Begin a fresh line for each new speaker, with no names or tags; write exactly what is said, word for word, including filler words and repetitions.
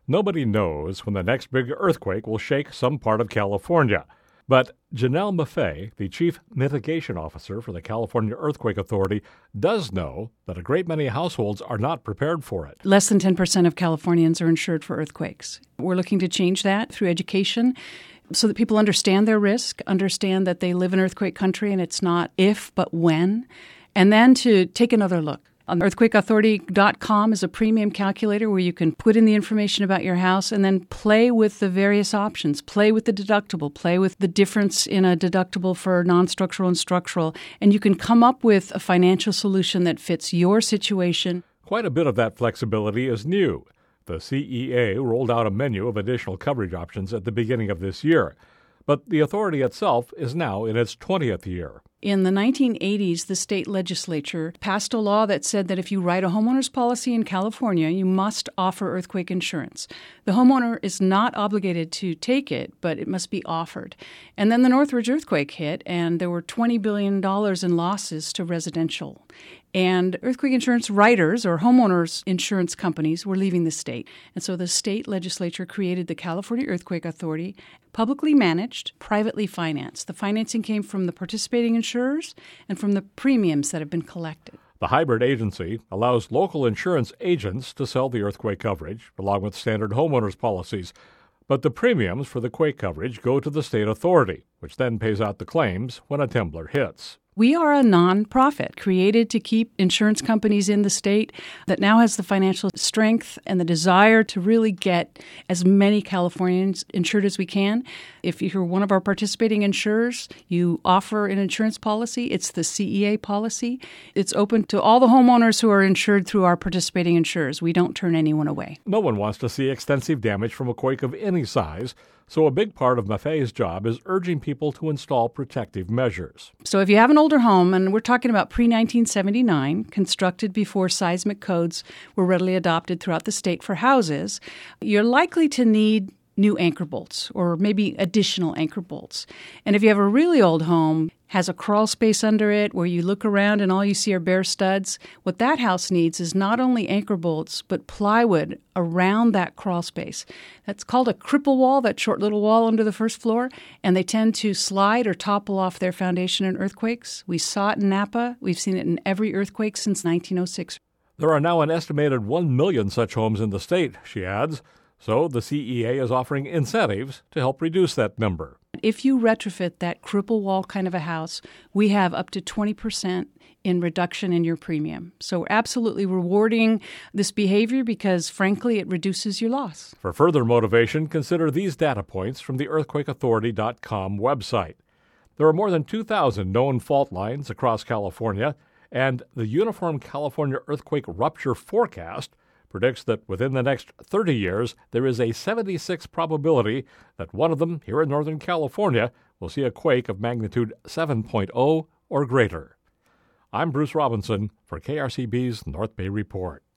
Nobody knows when the next big earthquake will shake some part of California. But Janelle Maffei, the Chief Mitigation Officer for the California Earthquake Authority, does know that a great many households are not prepared for it.
Less than ten percent of Californians are insured for earthquakes. We're looking to change that through education so that people understand their risk, understand that they live in earthquake country and it's not if, but when, and then to take another look. On earthquake authority dot com is a premium calculator where you can put in the information about your house and then play with the various options. Play with the deductible. Play with the difference in a deductible for non-structural and structural. And you can come up with a financial solution that fits your situation.
Quite a bit of that flexibility is new. The C E A rolled out a menu of additional coverage options at the beginning of this year. But the authority itself is now in its twentieth year.
In the nineteen eighties, the state legislature passed a law that said that if you write a homeowner's policy in California, you must offer earthquake insurance. The homeowner is not obligated to take it, but it must be offered. And then the Northridge earthquake hit, and there were twenty billion dollars in losses to residential. And earthquake insurance writers or homeowners insurance companies were leaving the state. And so the state legislature created the California Earthquake Authority, publicly managed, privately financed. The financing came from the participating insurers and from the premiums that have been collected.
The hybrid agency allows local insurance agents to sell the earthquake coverage, along with standard homeowners policies. But the premiums for the quake coverage go to the state authority, which then pays out the claims when a temblor hits.
We are a nonprofit created to keep insurance companies in the state that now has the financial strength and the desire to really get as many Californians insured as we can. If you're one of our participating insurers, you offer an insurance policy. It's the C E A policy. It's open to all the homeowners who are insured through our participating insurers. We don't turn anyone away.
No one wants to see extensive damage from a quake of any size. So a big part of Maffei's job is urging people to install protective measures.
So if you have an older home, and we're talking about pre nineteen seventy-nine, constructed before seismic codes were readily adopted throughout the state for houses, you're likely to need new anchor bolts or maybe additional anchor bolts. And if you have a really old home, has a crawl space under it where you look around and all you see are bare studs, what that house needs is not only anchor bolts, but plywood around that crawl space. That's called a cripple wall, that short little wall under the first floor, and they tend to slide or topple off their foundation in earthquakes. We saw it in Napa. We've seen it in every earthquake since nineteen oh six.
There are now an estimated one million such homes in the state, she adds. So the C E A is offering incentives to help reduce that number.
If you retrofit that cripple wall kind of a house, we have up to twenty percent in reduction in your premium. So we're absolutely rewarding this behavior because, frankly, it reduces your loss.
For further motivation, consider these data points from the earthquake authority dot com website. There are more than two thousand known fault lines across California, and the Uniform California Earthquake Rupture Forecast predicts that within the next thirty years, there is a seventy-six probability that one of them here in Northern California will see a quake of magnitude seven point oh or greater. I'm Bruce Robinson for K R C B's North Bay Report.